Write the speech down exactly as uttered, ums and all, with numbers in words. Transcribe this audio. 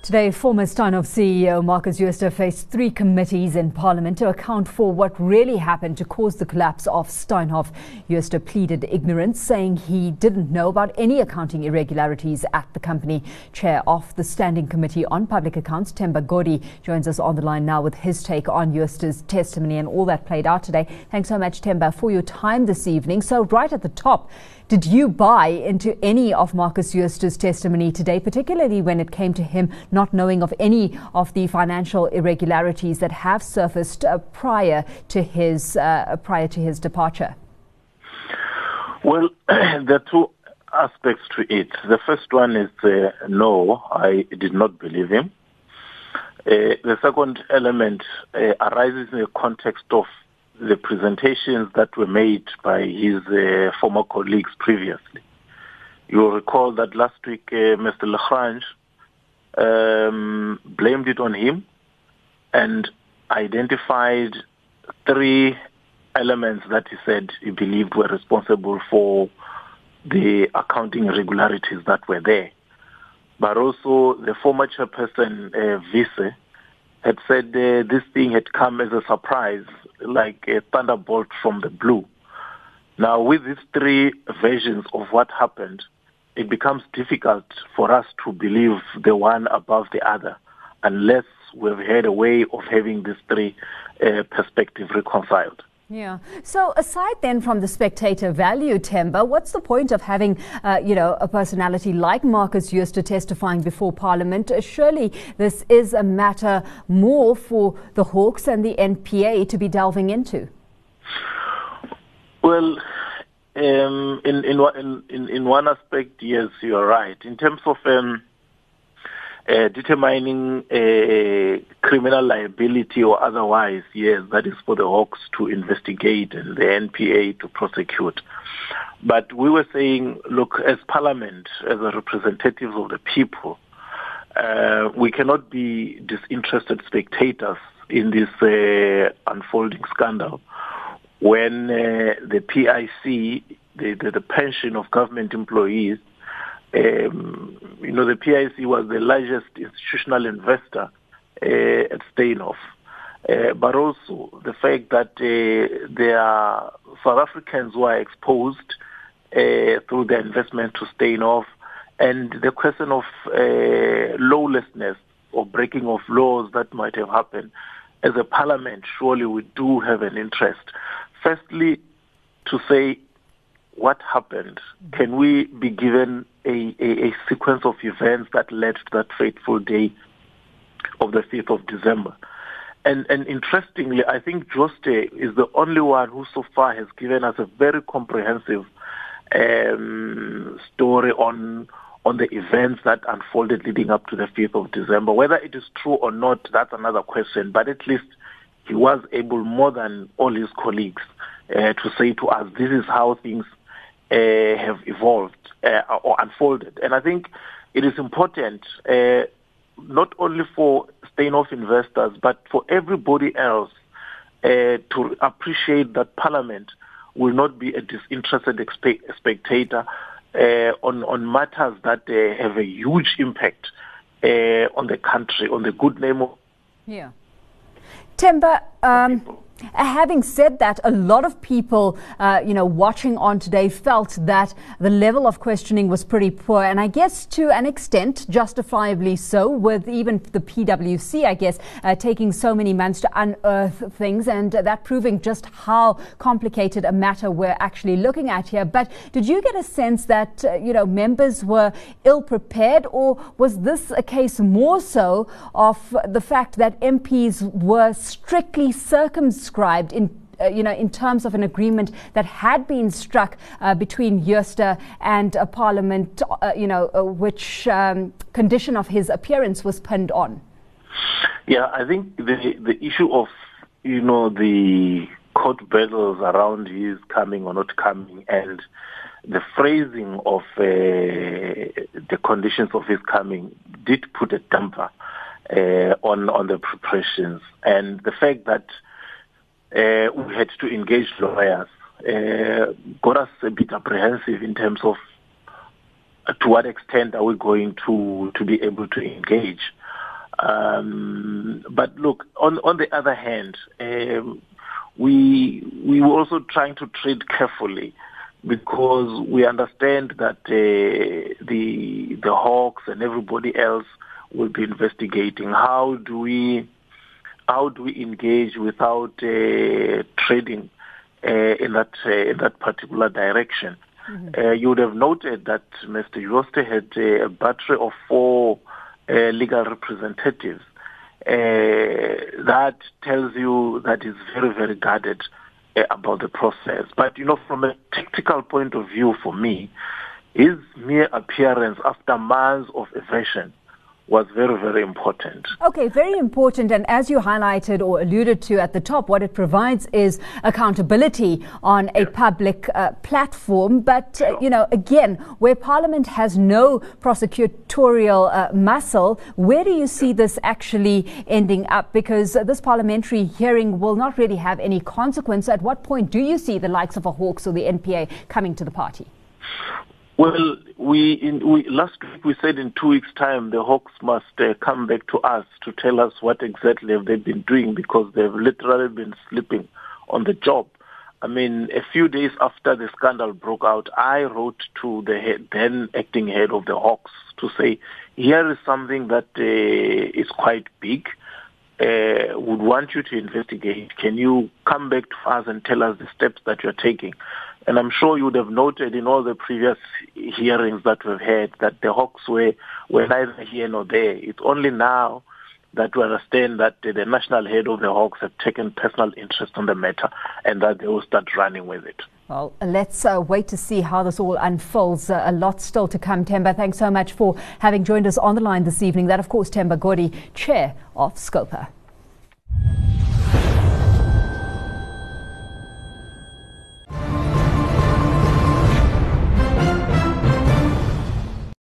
Today, former Steinhoff C E O Marcus Jooste faced three committees in Parliament to account for what really happened to cause the collapse of Steinhoff. Jooste pleaded ignorance, saying he didn't know about any accounting irregularities at the company. Chair of the Standing Committee on Public Accounts, Themba Godi, joins us on the line now with his take on Jooste's testimony and all that played out today. Thanks so much, Themba, for your time this evening. So right at the top, did you buy into any of Marcus Jooste's testimony today, particularly when it came to him not knowing of any of the financial irregularities that have surfaced uh, prior to his uh, prior to his departure? Well, there are two aspects to it. The first one is uh, no, I did not believe him. Uh, the second element uh, arises in the context of the presentations that were made by his uh, former colleagues previously. You will recall that last week uh, Mister Lagrange um, blamed it on him and identified three elements that he said he believed were responsible for the accounting irregularities that were there. But also the former chairperson, uh, Vice, had said uh, this thing had come as a surprise, like a thunderbolt from the blue. Now, with these three versions of what happened, it becomes difficult for us to believe the one above the other unless we've had a way of having these three uh, perspectives reconciled. Yeah. So aside then from the spectator value, Themba, what's the point of having, uh, you know, a personality like Marcus Jooste testifying before Parliament? Uh, surely this is a matter more for the Hawks and the N P A to be delving into. Well, um, in, in in in one aspect, yes, you are right. In terms of um, Uh, determining uh, criminal liability or otherwise, yes, that is for the Hawks to investigate and the N P A to prosecute. But we were saying, look, as Parliament, as a representatives of the people, uh, we cannot be disinterested spectators in this uh, unfolding scandal when uh, the P I C, the, the, the pension of government employees, Um, you know, the P I C was the largest institutional investor uh, at Steinhoff. Uh, but also the fact that uh, there are South Africans who are exposed uh, through their investment to Steinhoff, and the question of uh, lawlessness or breaking of laws that might have happened. As a parliament, surely we do have an interest. Firstly, to say what happened. Can we be given a, a, a sequence of events that led to that fateful day of the fifth of December? And, and interestingly, I think Jooste is the only one who so far has given us a very comprehensive um, story on on the events that unfolded leading up to the fifth of December. Whether it is true or not, that's another question, but at least he was able, more than all his colleagues, uh, to say to us, this is how things Uh, have evolved uh, or unfolded. And I think it is important uh, not only for Steinhoff investors but for everybody else uh, to appreciate that Parliament will not be a disinterested expe- spectator uh, on, on matters that uh, have a huge impact uh, on the country, on the good name of... Yeah. Themba, um having said that, a lot of people, uh, you know, watching on today felt that the level of questioning was pretty poor, and I guess to an extent, justifiably so, with even the P W C, I guess, uh, taking so many months to unearth things, and uh, that proving just how complicated a matter we're actually looking at here. But did you get a sense that, uh, you know, members were ill-prepared, or was this a case more so of the fact that M Ps were strictly circumscribed in, uh, you know, in terms of an agreement that had been struck uh, between Jooste and uh, Parliament, uh, you know, uh, which um, condition of his appearance was pinned on? Yeah, I think the the issue of, you know, the court battles around his coming or not coming, and the phrasing of uh, the conditions of his coming did put a damper uh, on on the preparations, and the fact that Uh, we had to engage lawyers uh, got us a bit apprehensive in terms of uh, to what extent are we going to, to be able to engage. Um, but look, on on the other hand, um, we we were also trying to tread carefully, because we understand that uh, the the Hawks and everybody else will be investigating. How do we how do we engage without uh, trading uh, in that uh, in that particular direction? Mm-hmm. Uh, you would have noted that Mister Jooste had uh, a battery of four uh, legal representatives. Uh, that tells you that he's very, very guarded uh, about the process. But, you know, from a tactical point of view for me, his mere appearance after months of evasion was very, very important. Okay, very important. And as you highlighted or alluded to at the top, what it provides is accountability on a public uh, platform. But, uh, you know, again, where Parliament has no prosecutorial uh, muscle, where do you see this actually ending up? Because uh, this parliamentary hearing will not really have any consequence. At what point do you see the likes of a Hawks or the N P A coming to the party? Well, we, in, we last week we said in two weeks' time the Hawks must uh, come back to us to tell us what exactly have they been doing, because they've literally been sleeping on the job. I mean, a few days after the scandal broke out, I wrote to the head, then acting head of the Hawks to say, here is something that uh, is quite big. Uh, would want you to investigate. Can you come back to us and tell us the steps that you're taking? And I'm sure you would have noted in all the previous hearings that we've had that the Hawks were, were neither here nor there. It's only now that we understand that the national head of the Hawks have taken personal interest in the matter and that they will start running with it. Well, let's uh, wait to see how this all unfolds. Uh, a lot still to come. Themba, thanks so much for having joined us on the line this evening. That, of course, Themba Godi, Chair of Scopa.